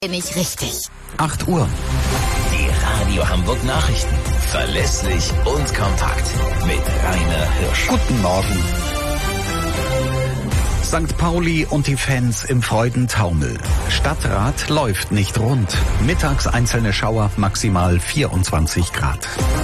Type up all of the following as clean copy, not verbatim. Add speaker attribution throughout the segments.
Speaker 1: Nicht richtig.
Speaker 2: 8 Uhr.
Speaker 3: Die Radio Hamburg Nachrichten. Verlässlich und kompakt. Mit Rainer Hirsch.
Speaker 2: Guten Morgen. St. Pauli und die Fans im Freudentaumel. Stadtrat läuft nicht rund. Mittags einzelne Schauer, maximal 24 Grad.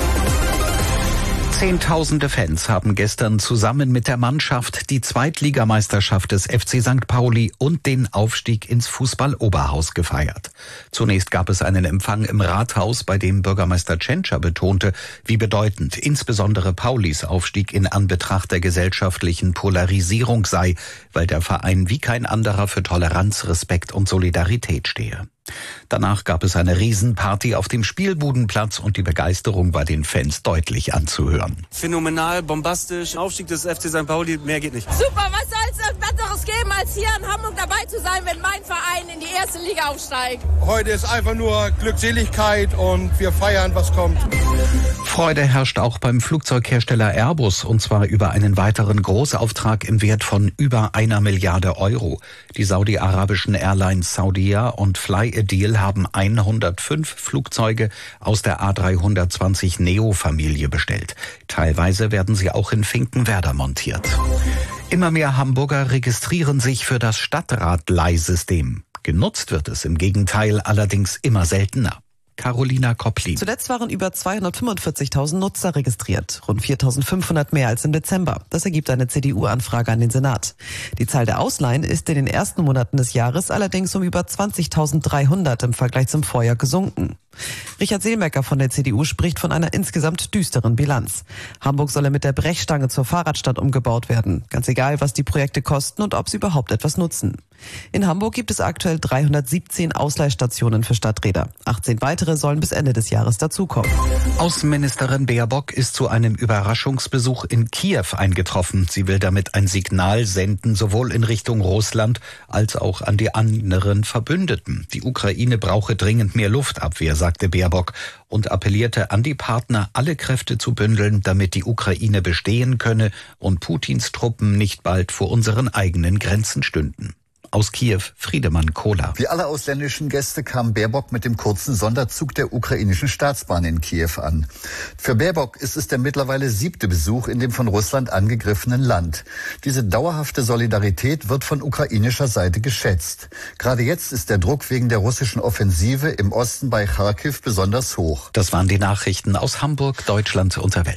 Speaker 2: Zehntausende Fans haben gestern zusammen mit der Mannschaft die Zweitligameisterschaft des FC St. Pauli und den Aufstieg ins Fußball-Oberhaus gefeiert. Zunächst gab es einen Empfang im Rathaus, bei dem Bürgermeister Tschentscher betonte, wie bedeutend insbesondere Paulis Aufstieg in Anbetracht der gesellschaftlichen Polarisierung sei, weil der Verein wie kein anderer für Toleranz, Respekt und Solidarität stehe. Danach gab es eine Riesenparty auf dem Spielbudenplatz und die Begeisterung war den Fans deutlich anzuhören.
Speaker 4: Phänomenal, bombastisch, Aufstieg des FC St. Pauli, mehr geht nicht.
Speaker 5: Super, was soll es Besseres geben, als hier in Hamburg dabei zu sein, wenn mein Verein in die erste Liga aufsteigt.
Speaker 6: Heute ist einfach nur Glückseligkeit und wir feiern, was kommt.
Speaker 2: Freude herrscht auch beim Flugzeughersteller Airbus, und zwar über einen weiteren Großauftrag im Wert von über 1 Milliarde Euro. Die saudi-arabischen Airlines Saudia und Flyadeal haben 105 Flugzeuge aus der A320neo-Familie bestellt. Teilweise werden sie auch in Finkenwerder montiert. Immer mehr Hamburger registrieren sich für das Stadtrat-Leihsystem. Genutzt wird es im Gegenteil allerdings immer seltener. Carolina Kopplin.
Speaker 7: Zuletzt waren über 245.000 Nutzer registriert, rund 4.500 mehr als im Dezember. Das ergibt eine CDU-Anfrage an den Senat. Die Zahl der Ausleihen ist in den ersten Monaten des Jahres allerdings um über 20.300 im Vergleich zum Vorjahr gesunken. Richard Seelmecker von der CDU spricht von einer insgesamt düsteren Bilanz. Hamburg solle mit der Brechstange zur Fahrradstadt umgebaut werden. Ganz egal, was die Projekte kosten und ob sie überhaupt etwas nutzen. In Hamburg gibt es aktuell 317 Ausleihstationen für Stadträder. 18 weitere sollen bis Ende des Jahres dazukommen.
Speaker 2: Außenministerin Baerbock ist zu einem Überraschungsbesuch in Kiew eingetroffen. Sie will damit ein Signal senden, sowohl in Richtung Russland als auch an die anderen Verbündeten. Die Ukraine brauche dringend mehr Luftabwehr, sagte Baerbock und appellierte an die Partner, alle Kräfte zu bündeln, damit die Ukraine bestehen könne und Putins Truppen nicht bald vor unseren eigenen Grenzen stünden. Aus Kiew, Friedemann Kohler.
Speaker 8: Wie alle ausländischen Gäste kam Baerbock mit dem kurzen Sonderzug der ukrainischen Staatsbahn in Kiew an. Für Baerbock ist es der mittlerweile 7. Besuch in dem von Russland angegriffenen Land. Diese dauerhafte Solidarität wird von ukrainischer Seite geschätzt. Gerade jetzt ist der Druck wegen der russischen Offensive im Osten bei Charkiw besonders hoch.
Speaker 2: Das waren die Nachrichten aus Hamburg, Deutschland und der Welt.